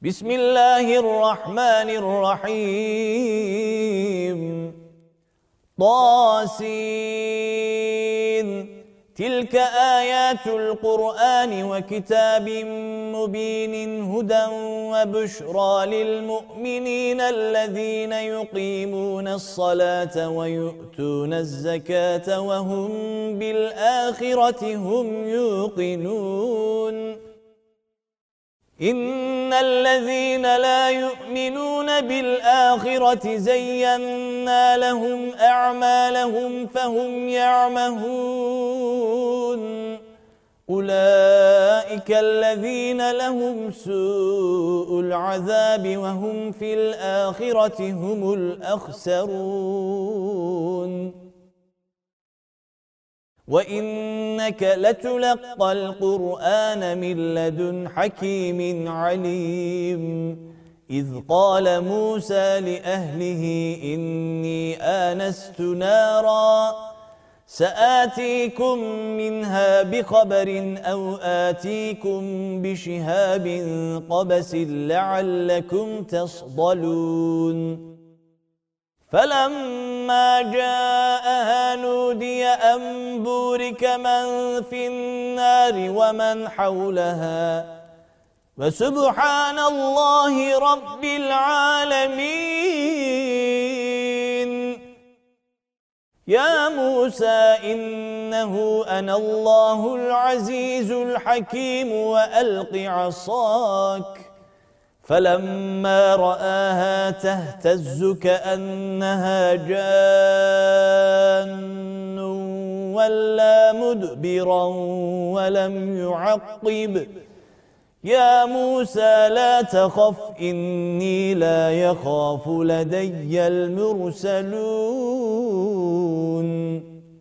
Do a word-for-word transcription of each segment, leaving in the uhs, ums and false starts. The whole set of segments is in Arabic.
بسم الله الرحمن الرحيم طاسين تلك آيات القرآن وكتاب مبين هدى وبشرى للمؤمنين الذين يقيمون الصلاة ويؤتون الزكاة وهم بالآخرة هم يوقنون إن الذين لا يؤمنون بالآخرة زينا لهم أعمالهم فهم يعمهون أولئك الذين لهم سوء العذاب وهم في الآخرة هم الأخسرون وَإِنَّكَ لَتُلَقَّى الْقُرْآنَ مِنْ لَدُنْ حَكِيمٍ عَلِيمٍ إِذْ قَالَ مُوسَى لِأَهْلِهِ إِنِّي آنَسْتُ نَارًا سَآتِيكُمْ مِنْهَا بِخَبَرٍ أَوْ آتِيكُمْ بِشِهَابٍ قَبَسٍ لَعَلَّكُمْ تَصْطَلُونَ فَلَمَّا جَاءَهَا نُودِيَ أَن بُورِكَ مَن فِي النَّارِ وَمَنْ حَوْلَهَا وَسُبْحَانَ اللَّهِ رَبِّ الْعَالَمِينَ يَا مُوسَى إِنَّهُ أَنَا اللَّهُ الْعَزِيزُ الْحَكِيمُ وَأَلْقِ عَصَاكَ فَلَمَّا رَآهَا تَهْتَزُّ كَأَنَّهَا جَانٌّ وَلَّى مُدْبِرًا وَلَمْ يُعَقِّبْ يَا مُوسَى لَا تَخَفْ إِنِّي لَا يَخَافُ لَدَيَّ الْمُرْسَلُونَ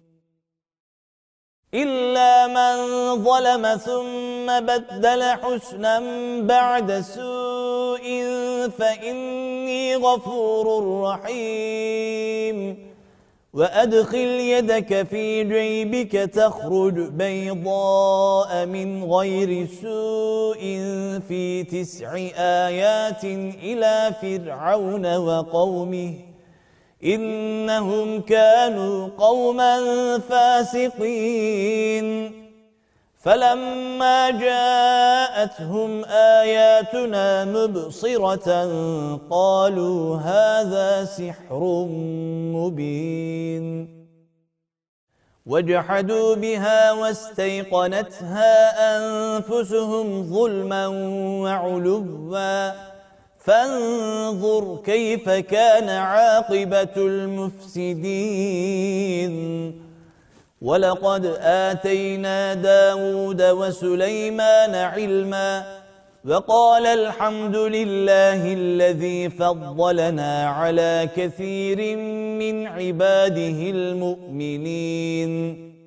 إِلَّا مَنْ ظَلَمَ ثُمَّ بَدَّلَ حُسْنًا بَعْدَ سُوءٍ فَإِنِّي غَفُورٌ رَحِيمٌ وَأَدْخِلْ يَدَكَ فِي جَيْبِكَ تَخْرُجْ بَيْضَاءَ مِنْ غَيْرِ سُوءٍ فِي تِسْعِ آيَاتٍ إِلَى فِرْعَوْنَ وَقَوْمِهِ إِنَّهُمْ كَانُوا قَوْمًا فَاسِقِينَ فَلَمَّا جَاءَتْهُمْ آيَاتُنَا مُبْصِرَةً قَالُوا هَذَا سِحْرٌ مُبِينٌ وَجَحَدُوا بِهَا وَاسْتَيْقَنَتْهَا أَنفُسُهُمْ ظُلْمًا وَعُلُوًّا فانظر كيف كان عاقبة المفسدين ولقد آتينا داود وسليمان علما وقال الحمد لله الذي فضلنا على كثير من عباده المؤمنين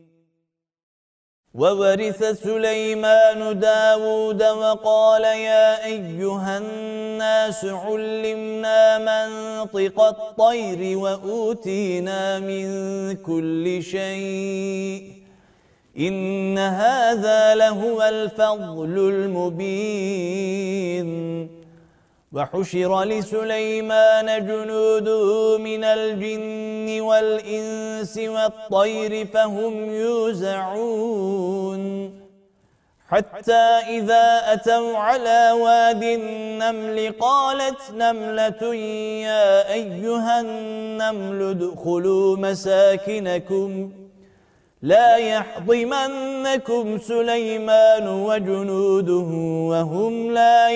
وورث سليمان داود وقال يا أيها الناس علمنا منطق الطير وأوتينا من كل شيء إن هذا لهو الفضل المبين وحشر لسليمان جنوده من الجن والإنس والطير فهم يوزعون حتى إذا أتوا على واد النمل قالت نملة يا أيها النمل ادخلوا مساكنكم لا يحطمنكم سليمان وجنوده وهم لا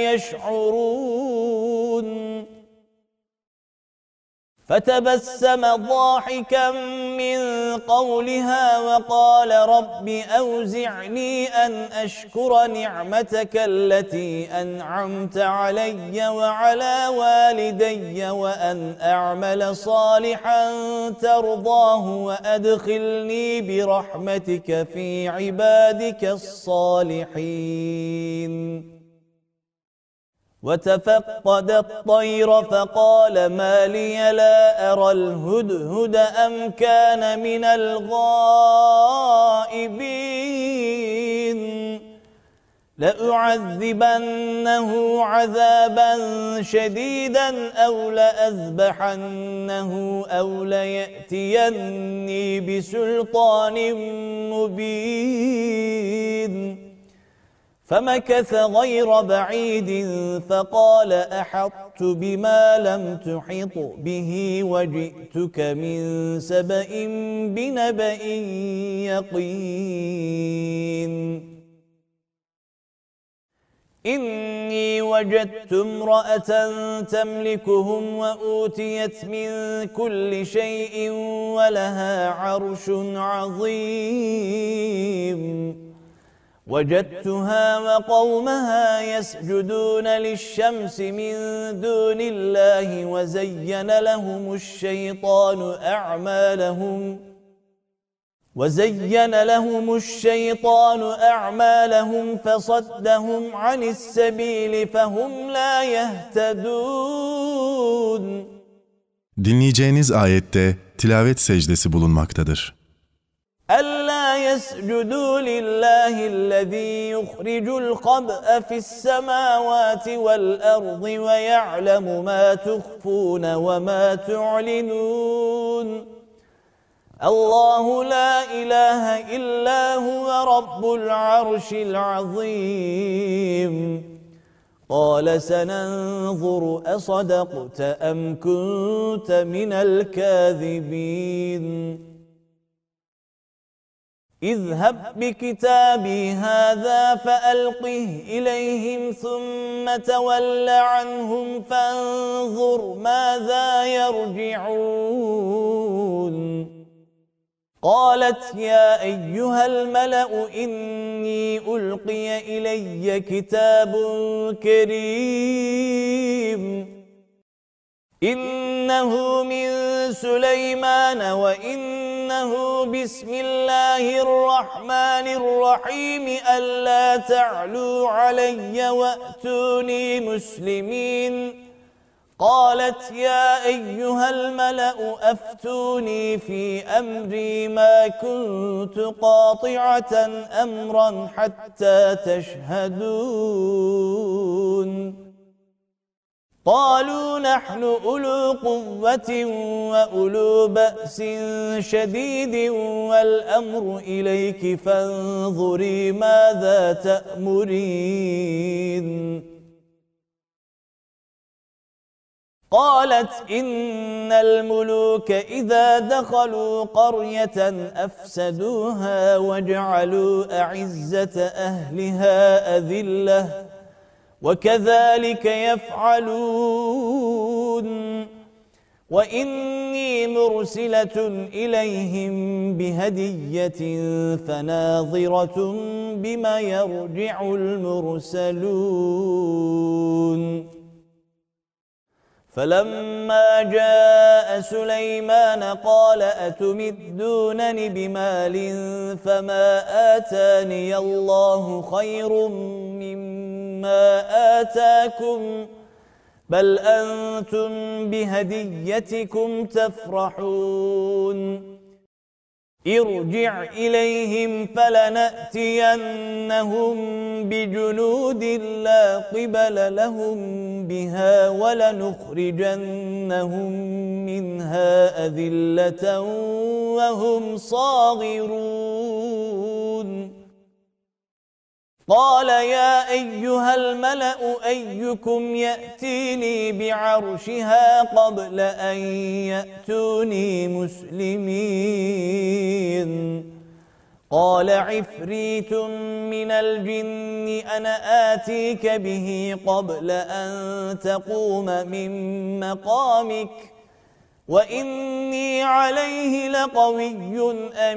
يشعرون فتبسم ضاحكا من قولها وقال رب أوزعني أن أشكر نعمتك التي أنعمت علي وعلى والدي وأن أعمل صالحا ترضاه وأدخلني برحمتك في عبادك الصالحين وتفقد الطير فقال ما لي لا أرى الهدهد أم كان من الغائبين لأعذبنه عذابا شديدا أو لأذبحنه أو ليأتيني بسلطان مبين فمكث غير بعيد فقال أحطت بما لم تحط به وجئتك من سبأ بنبأ يقين إني وجدت امرأة تملكهم وأوتيت من كل شيء ولها عرش عظيم وجدتها وقومها يسجدون للشمس من دون الله وزين لهم الشيطان أعمالهم وزين لهم الشيطان أعمالهم فصدهم عن السبيل فهم لا يهتدون. Dinleyeceğiniz ayette tilavet secdesi bulunmaktadır. أَلَّا يَسْجُدُوا لِلَّهِ الَّذِي يُخْرِجُ الْخَبْءَ فِي السَّمَاوَاتِ وَالْأَرْضِ وَيَعْلَمُ مَا تُخْفُونَ وَمَا تُعْلِنُونَ الله لا إله إلا هو رب العرش العظيم قال سننظر أصدقت أم كنت من الكاذبين اذهب بكتابي هذا فألقه إليهم ثم تول عنهم فانظر ماذا يرجعون قالت يا أيها الملأ إني ألقي إلي كتاب كريم إنه من سليمان وإنه بسم الله الرحمن الرحيم ألا تعلوا علي وأتوني مسلمين قالت يا أيها الملأ أفتوني في أمري ما كنت قاطعة أمرا حتى تشهدون قالوا نحن أولو قوة وأولو بأس شديد والأمر إليك فانظري ماذا تأمرين قالت إن الملوك إذا دخلوا قرية أفسدوها وجعلوا أعزة أهلها أذلة وكذلك يفعلون وإني مرسلة إليهم بهدية فناظرة بما يرجع المرسلون فلما جاء سليمان قال أتمدونني بمال فما آتاني الله خير مما آتاكم بل أنتم بهديتكم تفرحون ارجع إليهم فلنأتينهم بجنود لا قبل لهم بها ولنخرجنهم منها أذلة وهم صاغرون قال يا أيها الملأ أيكم يأتيني بعرشها قبل أن يأتوني مسلمين قال عفريت من الجن أنا آتيك به قبل أن تقوم من مقامك وإني عليه لقوي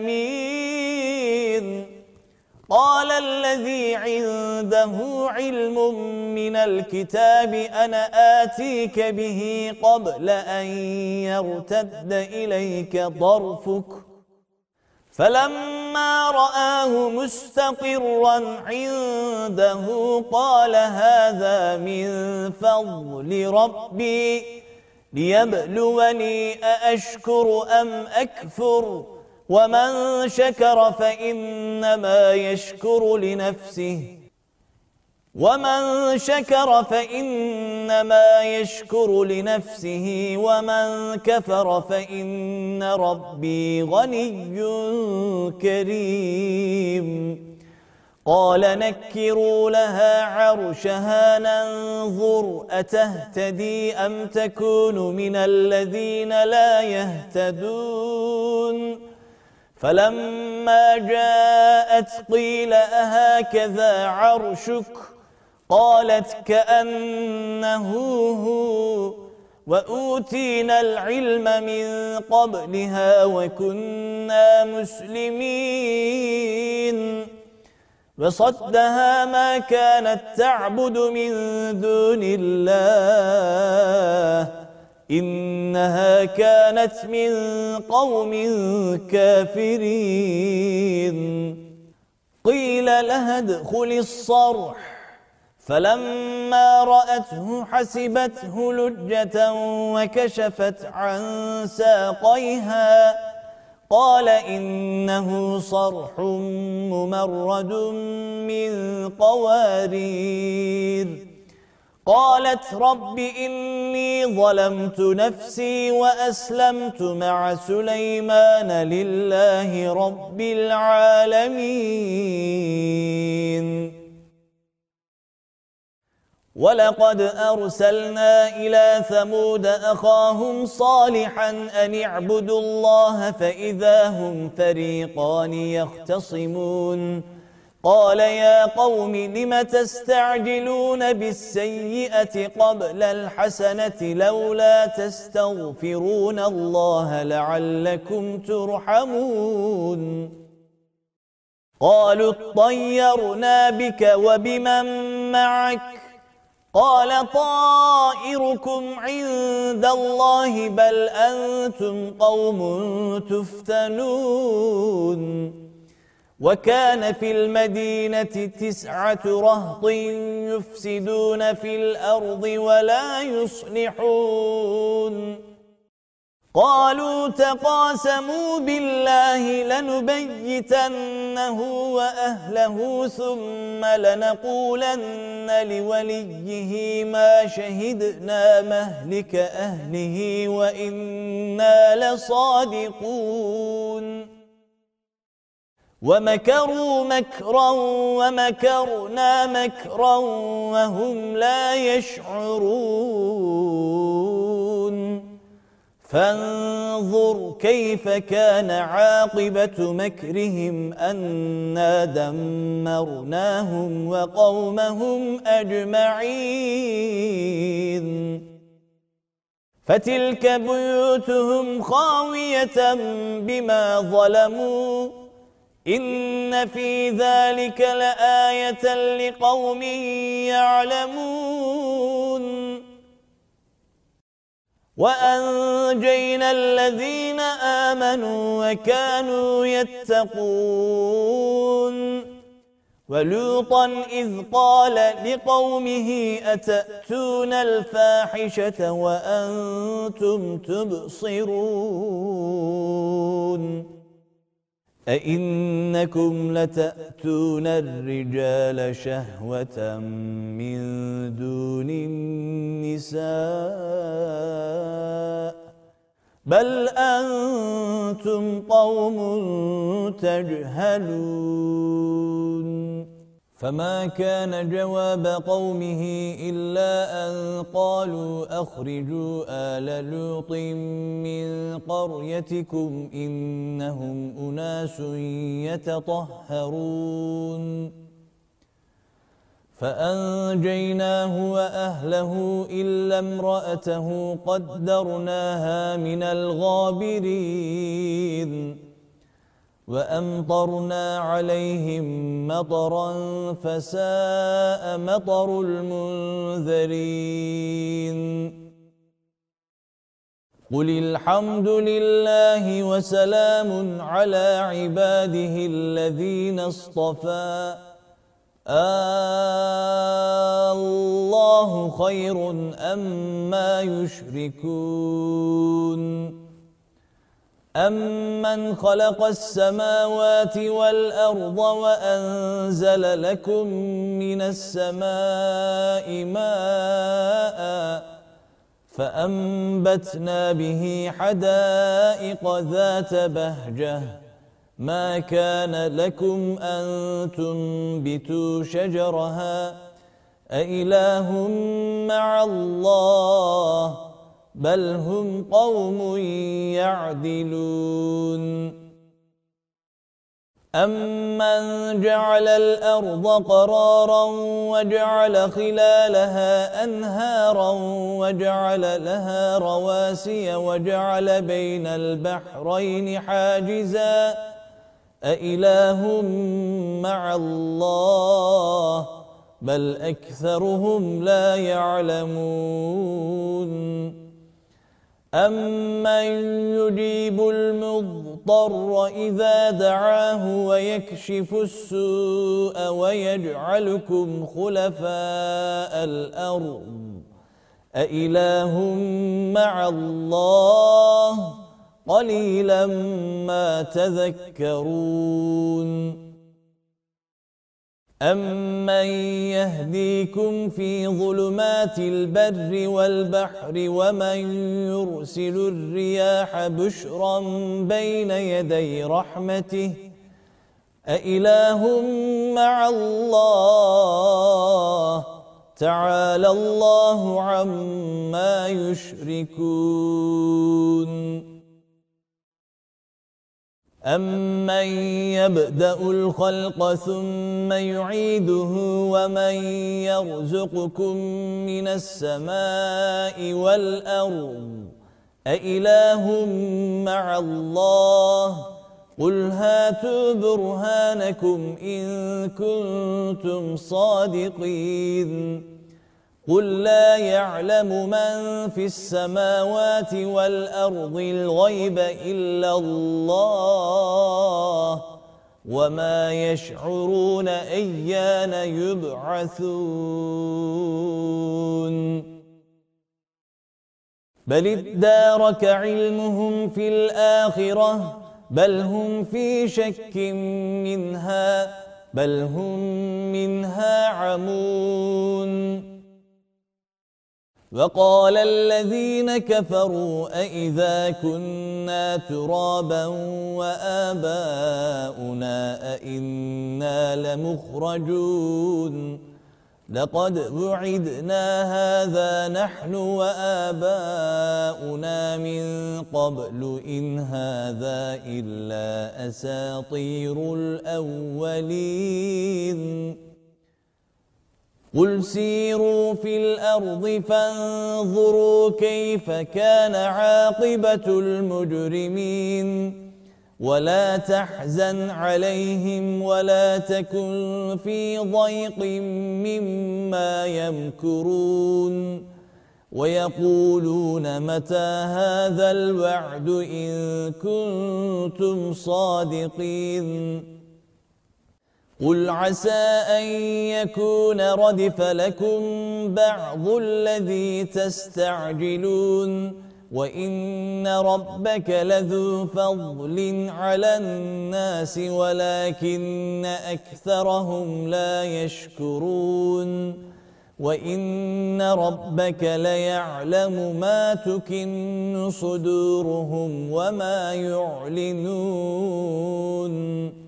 أمين قال الذي عنده علم من الكتاب أنا آتيك به قبل أن يرتد إليك ضرفك فلما رآه مستقرا عنده قال هذا من فضل ربي ليبلوني أأشكر أم أكفر ومن شكر فإنما يشكر لنفسه ومن شكر فإنما يشكر لنفسه ومن كفر فإن ربي غني كريم قال نكروا لها عرشها ننظر أتهتدي أم تكون من الذين لا يهتدون فلما جاءت قيل أهكذا عرشك قالت كأنه هو وأوتينا العلم من قبلها وكنا مسلمين وصدها ما كانت تعبد من دون الله إنها كانت من قوم كافرين قيل لها ادخل الصرح فلما رأته حسبته لجة وكشفت عن ساقيها قال إنه صرح ممرد من قوارير قالت رب إني ظلمت نفسي وأسلمت مع سليمان لله رب العالمين ولقد أرسلنا إلى ثمود أخاهم صالحا أن اعبدوا الله فإذا هم فريقان يختصمون قال يا قوم لم تستعجلون بالسيئة قبل الحسنة لولا تستغفرون الله لعلكم ترحمون قالوا اطيرنا بك وبمن معك قال طائركم عند الله بل أنتم قوم تفتنون وكان في المدينة تسعة رهط يفسدون في الأرض ولا يصلحون قالوا تقاسموا بالله لنبيتنه وأهله ثم لنقولن لوليه ما شهدنا مهلك أهله وإنا لصادقون ومكروا مكرا ومكرنا مكرا وهم لا يشعرون فانظر كيف كان عاقبة مكرهم أنا دمرناهم وقومهم أجمعين فتلك بيوتهم خاوية بما ظلموا إن في ذلك لآية لقوم يعلمون وأنجينا الذين آمنوا وكانوا يتقون ولوطا إذ قال لقومه أتأتون الفاحشة وأنتم تبصرون أئنكم لتأتون الرجال شهوة من دون النساء بل أنتم قوم تجهلون فما كان جواب قومه إلا أن قالوا أخرجوا آل لوط من قريتكم إنهم أناس يتطهرون فأنجيناه وأهله إلا امرأته قدرناها من الغابرين وأمطرنا عليهم مطرا فساء مطر المنذرين قل الحمد لله وسلام على عباده الذين اصطفى الله خير أما يشركون أَمَّنْ خَلَقَ السَّمَاوَاتِ وَالْأَرْضَ وَأَنزَلَ لَكُم مِّنَ السَّمَاءِ مَاءً فَأَنبَتْنَا بِهِ حَدَائِقَ ذَاتَ بَهْجَةٍ مَا كَانَ لَكُمْ أَن تُنبِتُوا شَجَرَهَا أَإِلَٰهٌ مَّعَ اللَّهِ بَلْ هُمْ قَوْمٌ يَعْدِلُونَ أَمَّنْ جَعَلَ الْأَرْضَ قَرَارًا وَجَعَلَ خِلَالَهَا أَنْهَارًا وَجَعَلَ لَهَا رَوَاسِيَ وَجَعَلَ بَيْنَ الْبَحْرَيْنِ حَاجِزًا أَإِلَٰهٌ مَّعَ اللَّهِ بَلْ أَكْثَرُهُمْ لَا يَعْلَمُونَ أَمَّنْ يُجِيبُ الْمُضْطَرَّ إِذَا دَعَاهُ وَيَكْشِفُ السُّوءَ وَيَجْعَلُكُمْ خُلَفَاءَ الْأَرْضِ أَإِلَٰهٌ مَّعَ اللَّهِ قَلِيلًا مَا تَذَكَّرُونَ أَمَّنْ يَهْدِيكُمْ فِي ظُلُمَاتِ الْبَرِّ وَالْبَحْرِ وَمَنْ يُرْسِلُ الرِّيَاحَ بُشْرًا بَيْنَ يَدَيْ رَحْمَتِهِ أَإِلَٰهٌ مَّعَ اللَّهِ تَعَالَى اللَّهُ عَمَّا يُشْرِكُونَ أَمَّنْ يَبْدَأُ الْخَلْقَ ثُمَّ يُعِيدُهُ وَمَنْ يَرْزُقُكُم مِّنَ السَّمَاءِ وَالْأَرْضِ أَإِلَٰهٌ مَّعَ اللَّهِ قُلْ هَاتُوا بُرْهَانَكُمْ إِن كُنتُمْ صَادِقِينَ قُل لَّا يَعْلَمُ مَن فِي السَّمَاوَاتِ وَالْأَرْضِ الْغَيْبَ إِلَّا اللَّهُ وَمَا يَشْعُرُونَ أَيَّانَ يُبْعَثُونَ بَلِ ادَّارَكَ عِلْمُهُمْ فِي الْآخِرَةِ بَلْ هُمْ فِي شَكٍّ مِّنْهَا بَلْ هُمْ مِنْهَا عَمُونَ وَقَالَ الَّذِينَ كَفَرُوا أَإِذَا كُنَّا تُرَابًا وَآبَاؤُنَا أَإِنَّا لَمُخْرَجُونَ لَقَدْ وُعِدْنَا هَذَا نَحْنُ وَآبَاؤُنَا مِنْ قَبْلُ إِنْ هَذَا إِلَّا أَسَاطِيرُ الْأَوَّلِينَ قُلْ سِيرُوا فِي الْأَرْضِ فَانظُرُوا كَيْفَ كَانَ عَاقِبَةُ الْمُجْرِمِينَ وَلَا تَحْزَنْ عَلَيْهِمْ وَلَا تَكُنْ فِي ضَيْقٍ مِّمَّا يَمْكُرُونَ وَيَقُولُونَ مَتَى هَذَا الْوَعْدُ إِن كُنتُمْ صَادِقِينَ قُلْ عَسَىٰ أَن يَكُونَ رَدِفَ لَكُم بَعْضُ الَّذِي تَسْتَعْجِلُونَ وَإِنَّ رَبَّكَ لَذُو فَضْلٍ عَلَى النَّاسِ وَلَكِنَّ أَكْثَرَهُمْ لَا يَشْكُرُونَ وَإِنَّ رَبَّكَ لَيَعْلَمُ مَا تُكِنُّ صُدُورُهُمْ وَمَا يُعْلِنُونَ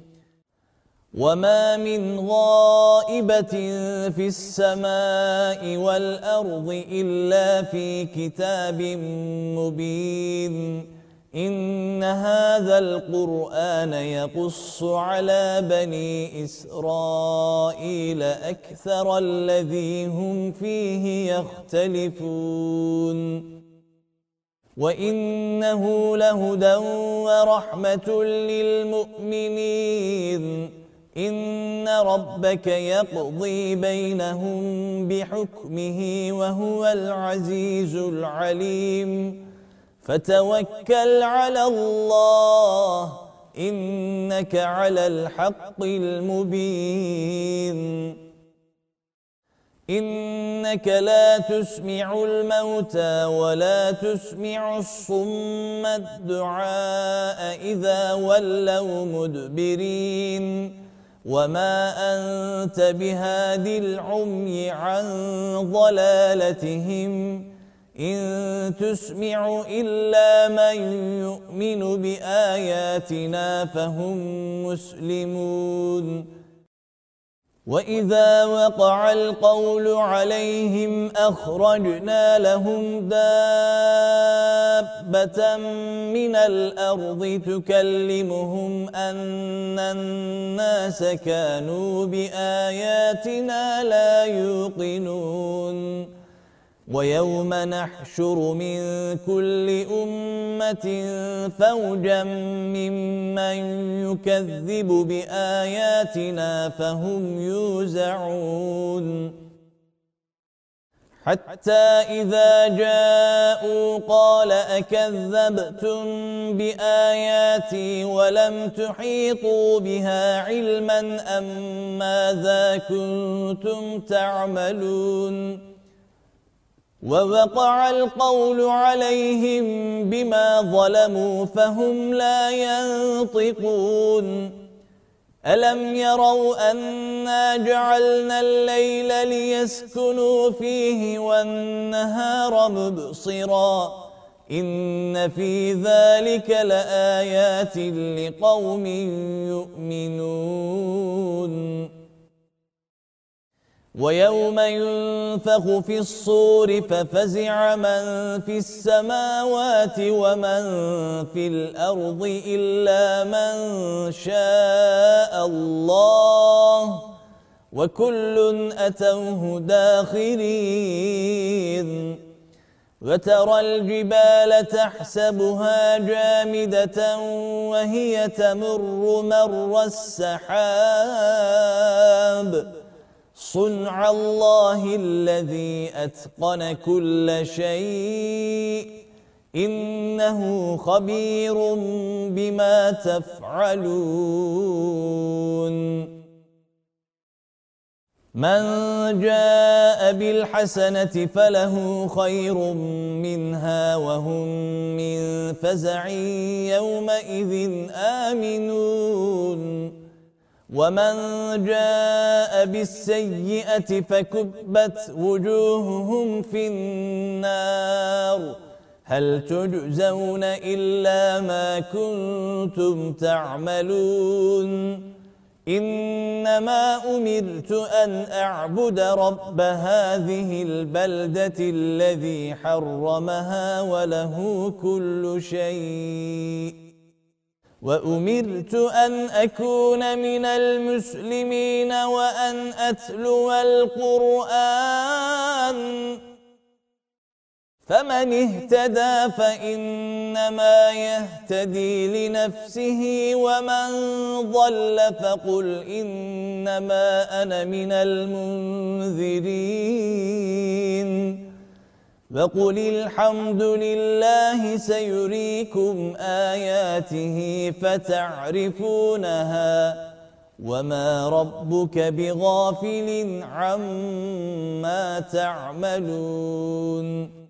وَمَا مِنْ غَائِبَةٍ فِي السَّمَاءِ وَالْأَرْضِ إِلَّا فِي كِتَابٍ مُبِينٍ إِنَّ هَذَا الْقُرْآنَ يَقُصُّ عَلَى بَنِي إِسْرَائِيلَ أَكْثَرَ الَّذِي هُمْ فِيهِ يَخْتَلِفُونَ وَإِنَّهُ لَهُدًى وَرَحْمَةٌ لِّلْمُؤْمِنِينَ إِنَّ رَبَّكَ يَقْضِي بَيْنَهُم بِحُكْمِهِ وَهُوَ الْعَزِيزُ الْعَلِيمُ فَتَوَكَّلْ عَلَى اللَّهِ إِنَّكَ عَلَى الْحَقِّ الْمُبِينِ إنك لا تسمع الموتى ولا تسمع الصم الدعاء إذا ولوا مدبرين وما أنت بهاد العمي عن ضلالتهم إن تسمع إلا من يؤمن بآياتنا فهم مسلمون وإذا وقع القول عليهم أخرجنا لهم دابة من الأرض تكلمهم أن الناس كانوا بآياتنا لا يوقنون ويوم نحشر من كل أمة فوجا ممن يكذب بآياتنا فهم يوزعون حتى إذا جاءوا قال أكذبتم بآياتي ولم تحيطوا بها علما أم ماذا كنتم تعملون ووقع القول عليهم بما ظلموا فهم لا ينطقون ألم يروا أنا جعلنا الليل ليسكنوا فيه والنهار مبصرا إن في ذلك لآيات لقوم يؤمنون ويوم ينفخ في الصور ففزع من في السماوات ومن في الأرض إلا من شاء الله وكل أتوه داخرين وترى الجبال تحسبها جامدة وهي تمر مر السحاب صنع الله الذي أتقن كل شيء إنه خبير بما تفعلون من جاء بالحسنة فله خير منها وهم من فزع يومئذ آمنون ومن جاء بالسيئة فكبت وجوههم في النار هل تجزون إلا ما كنتم تعملون إنما أمرت أن أعبد رب هذه البلدة الذي حرمها وله كل شيء وأمرت أن أكون من المسلمين وأن أتلو القرآن فمن اهتدى فإنما يهتدي لنفسه ومن ضل فقل إنما أنا من المنذرين وقل الحمد لله سيريكم آياته فتعرفونها وما ربك بغافل عما تعملون